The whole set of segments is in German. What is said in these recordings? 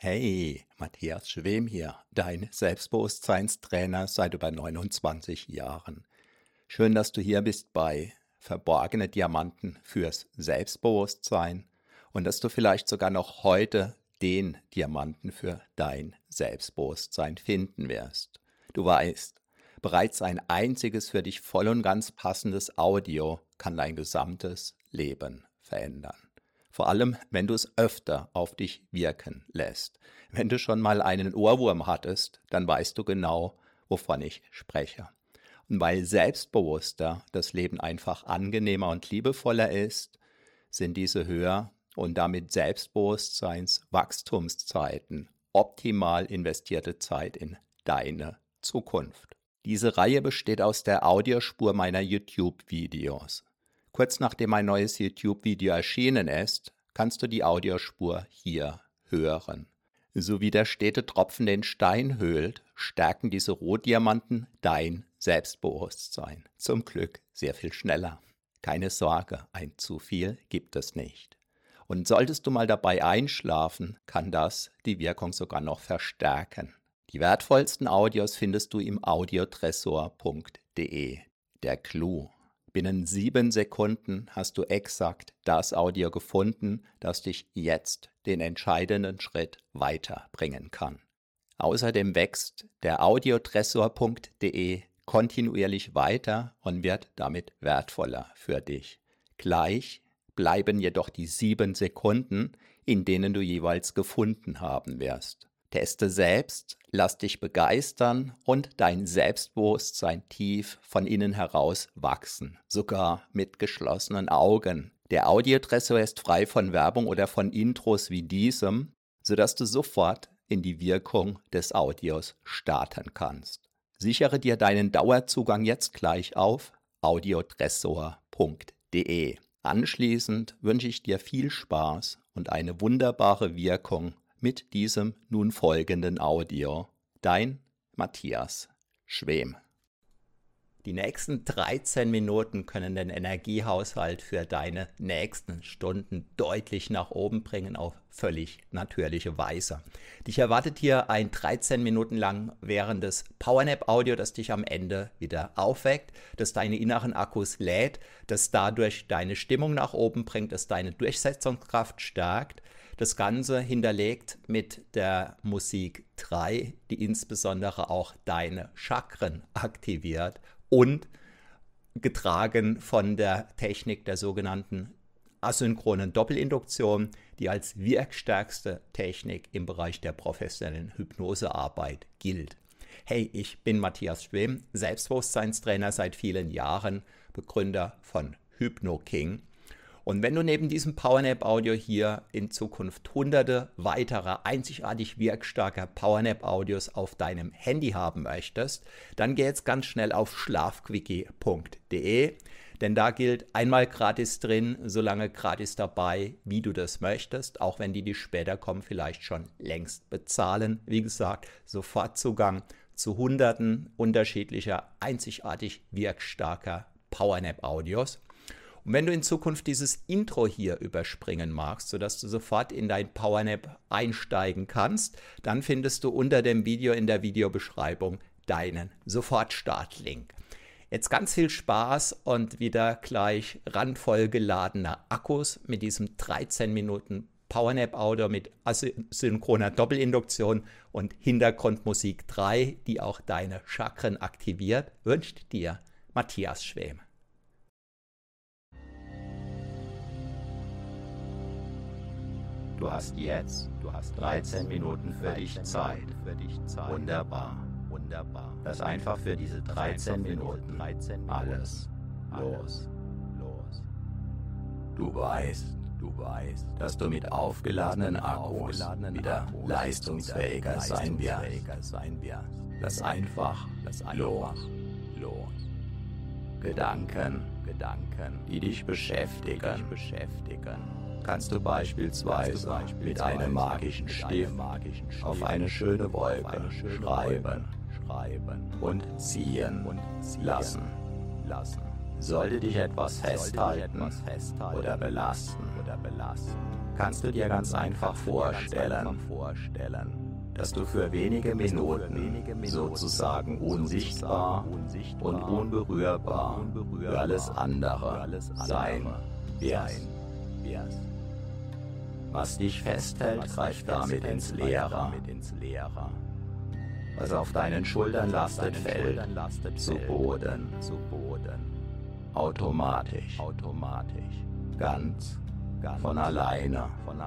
Hey, Matthias Schwem hier, dein Selbstbewusstseinstrainer seit über 29 Jahren. Schön, dass du hier bist bei Verborgene Diamanten fürs Selbstbewusstsein und dass du vielleicht sogar noch heute den Diamanten für dein Selbstbewusstsein finden wirst. Du weißt, bereits ein einziges für dich voll und ganz passendes Audio kann dein gesamtes Leben verändern. Vor allem, wenn du es öfter auf dich wirken lässt. Wenn du schon mal einen Ohrwurm hattest, dann weißt du genau, wovon ich spreche. Und weil selbstbewusster das Leben einfach angenehmer und liebevoller ist, sind diese Hör- und damit Selbstbewusstseinswachstumszeiten optimal investierte Zeit in deine Zukunft. Diese Reihe besteht aus der Audiospur meiner YouTube-Videos. Kurz nachdem ein neues YouTube-Video erschienen ist, kannst du die Audiospur hier hören. So wie der stete Tropfen den Stein höhlt, stärken diese Rohdiamanten dein Selbstbewusstsein. Zum Glück sehr viel schneller. Keine Sorge, ein zu viel gibt es nicht. Und solltest du mal dabei einschlafen, kann das die Wirkung sogar noch verstärken. Die wertvollsten Audios findest du im audiotresor.de. Der Clou. Binnen 7 Sekunden hast du exakt das Audio gefunden, das dich jetzt den entscheidenden Schritt weiterbringen kann. Außerdem wächst der audiotresor.de kontinuierlich weiter und wird damit wertvoller für dich. Gleich bleiben jedoch die 7 Sekunden, in denen du jeweils gefunden haben wirst. Teste selbst, lass dich begeistern und dein Selbstbewusstsein tief von innen heraus wachsen, sogar mit geschlossenen Augen. Der Audiotresor ist frei von Werbung oder von Intros wie diesem, sodass du sofort in die Wirkung des Audios starten kannst. Sichere dir deinen Dauerzugang jetzt gleich auf audiotresor.de. Anschließend wünsche ich dir viel Spaß und eine wunderbare Wirkung mit diesem nun folgenden Audio. Dein Matthias Schwem. Die nächsten 13 Minuten können den Energiehaushalt für deine nächsten Stunden deutlich nach oben bringen, auf völlig natürliche Weise. Dich erwartet hier ein 13 Minuten lang währendes Powernap-Audio, das dich am Ende wieder aufweckt, das deine inneren Akkus lädt, das dadurch deine Stimmung nach oben bringt, das deine Durchsetzungskraft stärkt. Das Ganze hinterlegt mit der Musik 3, die insbesondere auch deine Chakren aktiviert und getragen von der Technik der sogenannten asynchronen Doppelinduktion, die als wirkstärkste Technik im Bereich der professionellen Hypnosearbeit gilt. Hey, ich bin Matthias Schwem, Selbstbewusstseinstrainer seit vielen Jahren, Begründer von HypnoKing. Und wenn du neben diesem Powernap-Audio hier in Zukunft hunderte weiterer einzigartig wirkstarker Powernap-Audios auf deinem Handy haben möchtest, dann geh jetzt ganz schnell auf schlafquickie.de, denn da gilt einmal gratis drin, solange gratis dabei, wie du das möchtest, auch wenn die später kommen, vielleicht schon längst bezahlen. Wie gesagt, sofort Zugang zu hunderten unterschiedlicher einzigartig wirkstarker Powernap-Audios. Und wenn du in Zukunft dieses Intro hier überspringen magst, sodass du sofort in dein Powernap einsteigen kannst, dann findest du unter dem Video in der Videobeschreibung deinen Sofortstartlink. Jetzt ganz viel Spaß und wieder gleich randvoll geladener Akkus mit diesem 13 Minuten Powernap-Audio mit asynchroner Doppelinduktion und Hintergrundmusik 3, die auch deine Chakren aktiviert, wünscht dir Matthias Schwem. Du hast 13 Minuten für dich Zeit. Wunderbar. Lass einfach für diese 13 Minuten alles los. Du weißt, dass du mit aufgeladenen Akkus wieder leistungsfähiger sein wirst. Lass einfach los. Gedanken, die dich beschäftigen, kannst du beispielsweise mit einem magischen Stift auf eine schöne Wolke schreiben und ziehen lassen. Sollte dich etwas festhalten oder belasten, kannst du dir ganz einfach vorstellen, dass du für wenige Minuten sozusagen unsichtbar und unberührbar für alles andere sein wirst. Was dich festhält, greift damit ins Leere. Was auf deinen Schultern lastet, fällt zu Boden. Automatisch. Ganz von alleine.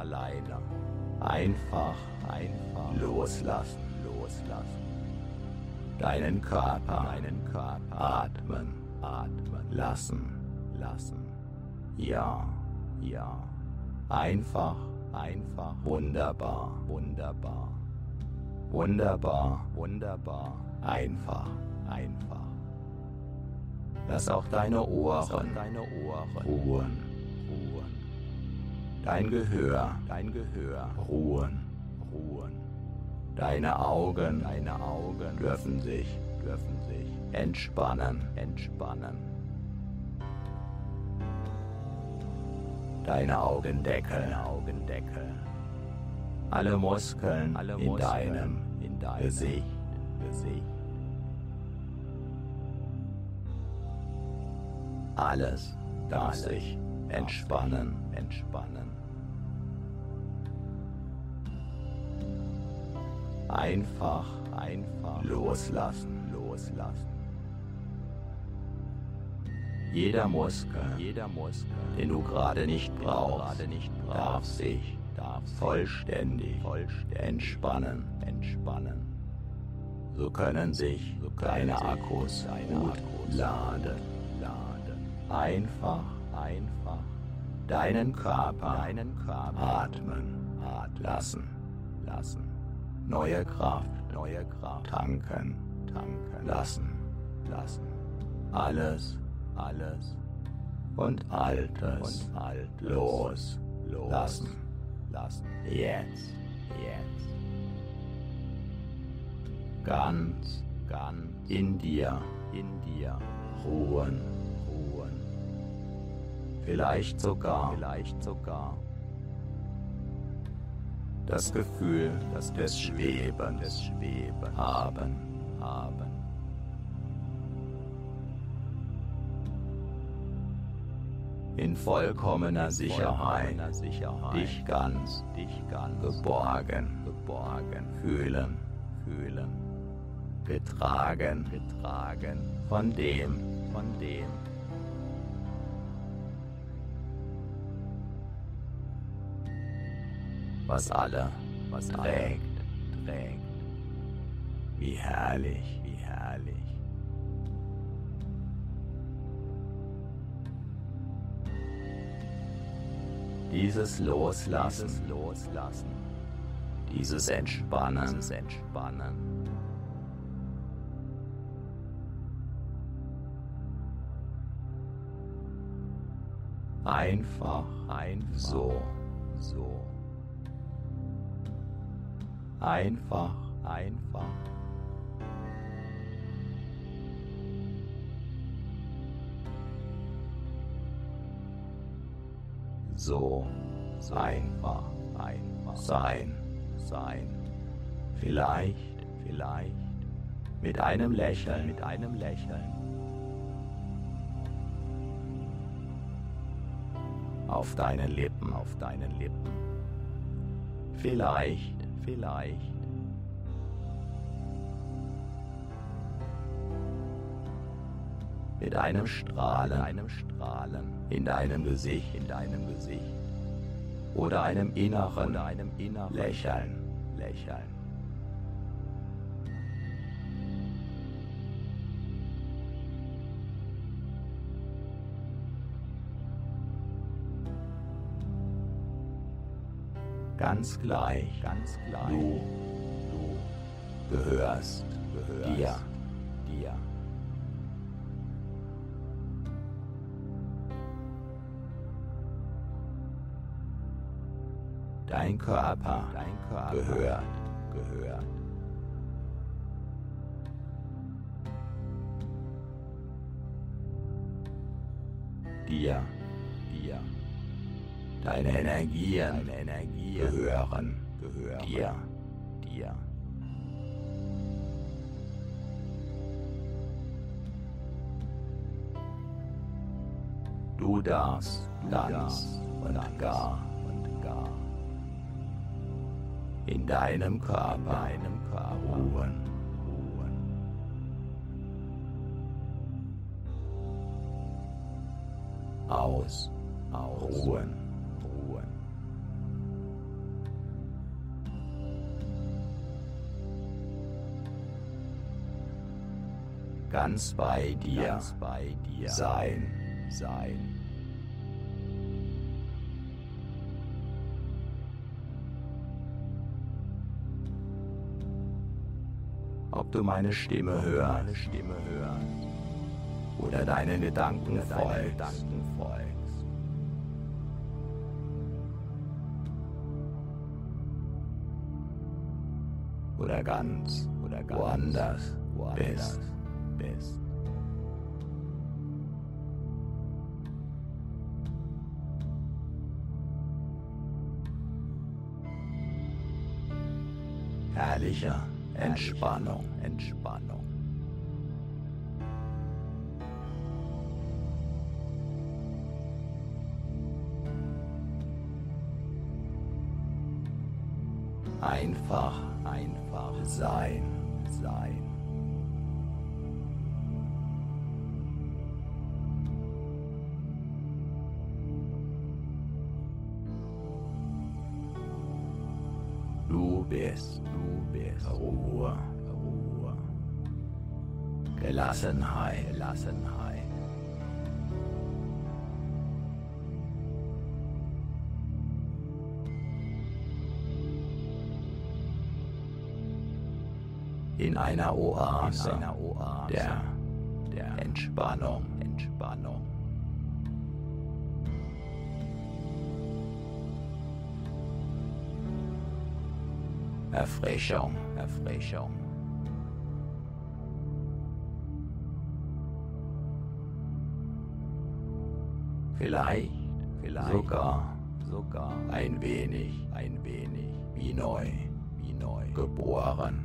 Einfach loslassen. Deinen Körper atmen lassen. Ja. Einfach wunderbar. Einfach. Lass auch deine Ohren ruhen. Dein Gehör ruhen. Deine Augen dürfen sich entspannen. Deine Augendeckel. Alle Muskeln in deinem Gesicht. Alles darf sich entspannen. Einfach loslassen. Jeder Muskel, den du gerade nicht brauchst, darf sich vollständig entspannen. So können sich deine Akkus gut laden. Einfach deinen Körper atmen lassen. Neue Kraft tanken lassen. Alles und Altes loslassen. Jetzt. Ganz in dir ruhen. Vielleicht sogar das Gefühl des Schwebens haben. In vollkommener Sicherheit dich ganz geborgen fühlen. Getragen von dem, was alle trägt. Wie herrlich. Dieses Loslassen, dieses Entspannen, einfach so. Einfach. So einfach sein. Vielleicht mit einem Lächeln. Auf deinen Lippen. Vielleicht mit einem Strahlen in deinem Gesicht oder einem inneren Lächeln. Ganz gleich, du gehörst dir. Dein Körper gehört dir. Deine Energien gehören dir. Du darfst ganz und gar in deinem Körper ruhen. Ruhen. Ganz bei dir sein. Ob du meine Stimme hörst oder deinen Gedanken folgst. Oder ganz woanders bist. Herrlicher Entspannung. Einfach sein. Du bist Ruhe. Gelassenheit. In einer Oase der Entspannung. Erfrischung. Vielleicht sogar ein wenig wie neu geboren.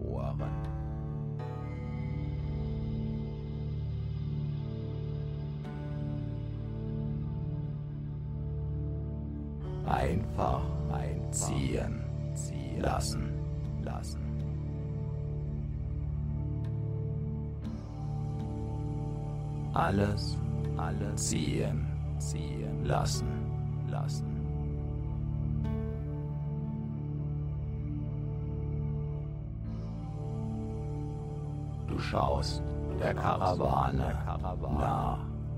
Einfach ziehen lassen. Alles ziehen lassen. Du schaust der Karawane nach.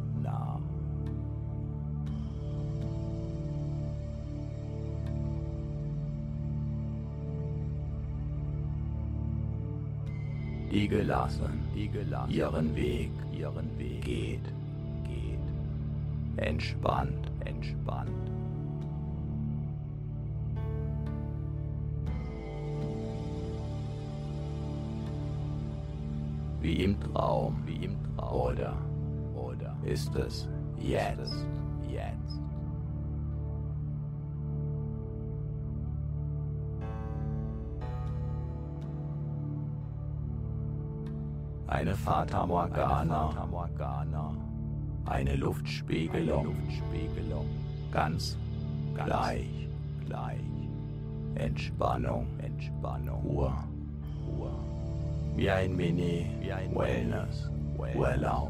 Die gelassen ihren Weg geht. Entspannt. Wie im Traum, oder ist es jetzt? Eine Fata Morgana, eine Luftspiegelung, ganz gleich, Entspannung, Ruhe, wie ein Mini-Wellness, Urlaub.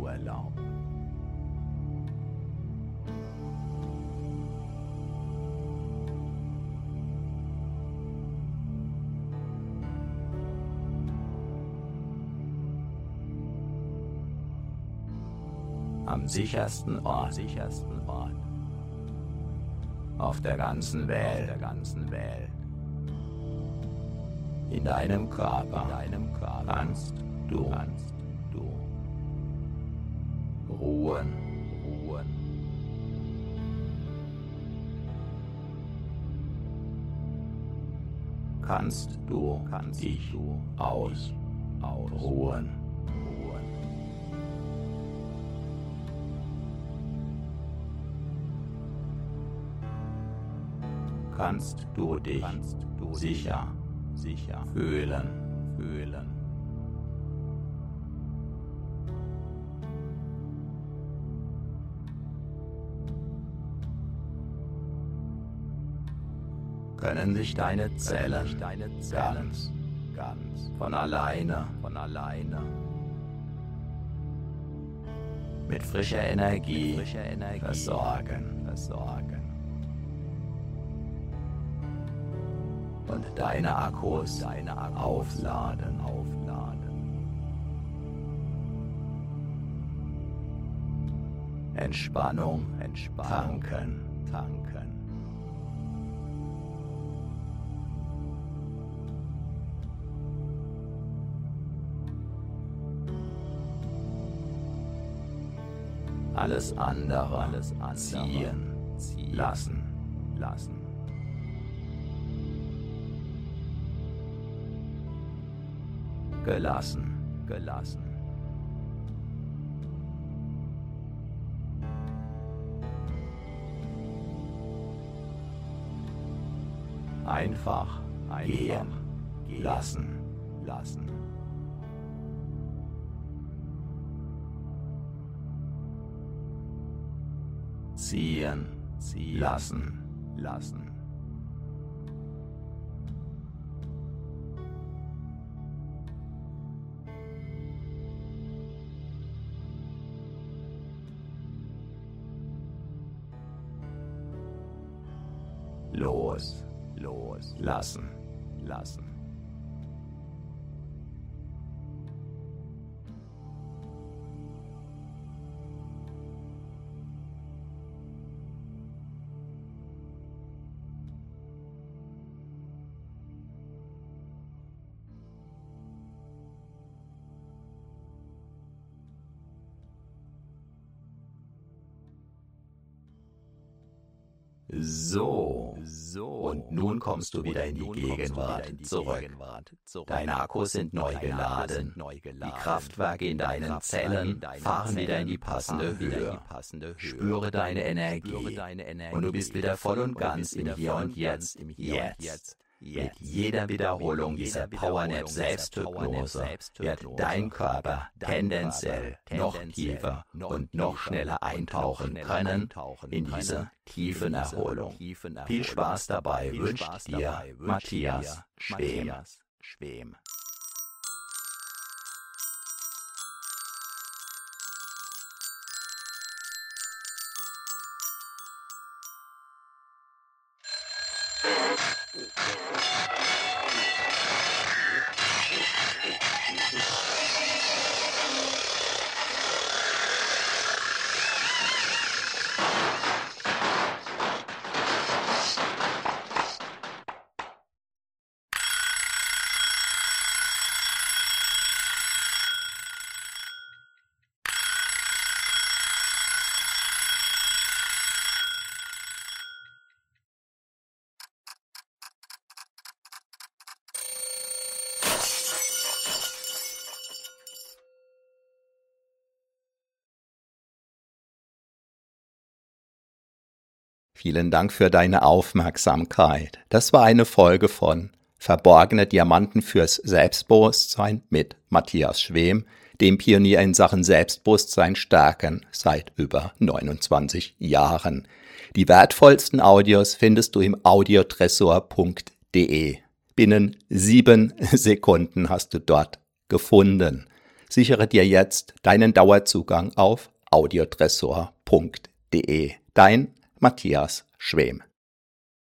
Am sichersten Ort auf der ganzen Welt. In deinem Körper kannst du ruhen. Kannst du dich ausruhen. kannst du dich sicher fühlen. Können sich deine Zellen ganz von alleine mit frischer Energie versorgen. Und deine Akkus aufladen. Entspannung tanken. Alles andere ziehen lassen. Gelassen. Einfach gehen lassen. Ziehen lassen. Loslassen. So. Und nun kommst du wieder in die Gegenwart zurück. Deine Akkus sind neu geladen. Die Kraftwerke in deinen Zellen fahren wieder in die passende Höhe. Spüre deine Energie. Und du bist wieder voll und ganz im Hier und Jetzt. Mit jeder Wiederholung dieser Powernap Selbsthypnose wird dein Körper tendenziell noch tiefer und noch schneller eintauchen können in diese tiefen Erholung. Viel Spaß dabei wünscht dir Matthias Schwem. Vielen Dank für deine Aufmerksamkeit. Das war eine Folge von Verborgene Diamanten fürs Selbstbewusstsein mit Matthias Schwem, dem Pionier in Sachen Selbstbewusstsein stärken seit über 29 Jahren. Die wertvollsten Audios findest du im audiotresor.de. Binnen 7 Sekunden hast du dort gefunden. Sichere dir jetzt deinen Dauerzugang auf audiotresor.de. Dein Matthias Schwem.